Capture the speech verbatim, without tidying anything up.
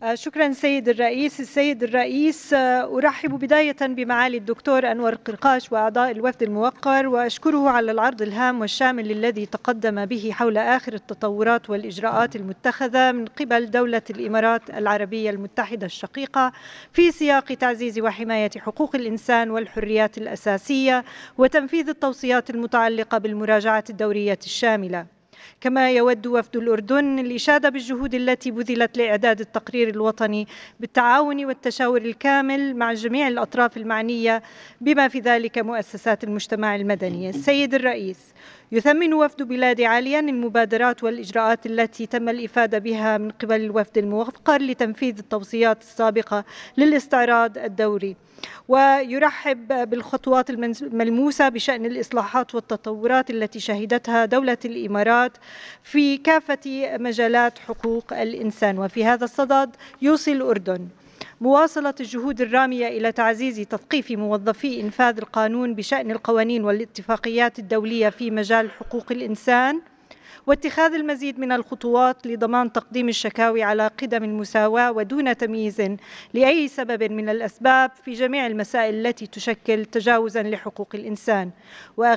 آه، شكرا سيد الرئيس. السيد الرئيس، آه، أرحب بداية بمعالي الدكتور أنور قرقاش وأعضاء الوفد الموقر، وأشكره على العرض الهام والشامل الذي تقدم به حول آخر التطورات والإجراءات المتخذة من قبل دولة الإمارات العربية المتحدة الشقيقة في سياق تعزيز وحماية حقوق الإنسان والحريات الأساسية وتنفيذ التوصيات المتعلقة بالمراجعة الدورية الشاملة. كما يود وفد الأردن الإشادة بالجهود التي بذلت لإعداد التقرير الوطني بالتعاون والتشاور الكامل مع جميع الأطراف المعنية بما في ذلك مؤسسات المجتمع المدني. السيد الرئيس، يثمن وفد بلاد عاليا المبادرات والإجراءات التي تم الإفادة بها من قبل الوفد الموقر لتنفيذ التوصيات السابقة للاستعراض الدوري، ويرحب بالخطوات الملموسة بشأن الإصلاحات والتطورات التي شهدتها دولة الإمارات في كافة مجالات حقوق الإنسان. وفي هذا الصدد يوصي الأردن مواصلة الجهود الرامية إلى تعزيز تثقيف موظفي إنفاذ القانون بشأن القوانين والاتفاقيات الدولية في مجال حقوق الإنسان، واتخاذ المزيد من الخطوات لضمان تقديم الشكاوي على قدم المساواة ودون تمييز لأي سبب من الأسباب في جميع المسائل التي تشكل تجاوزا لحقوق الإنسان.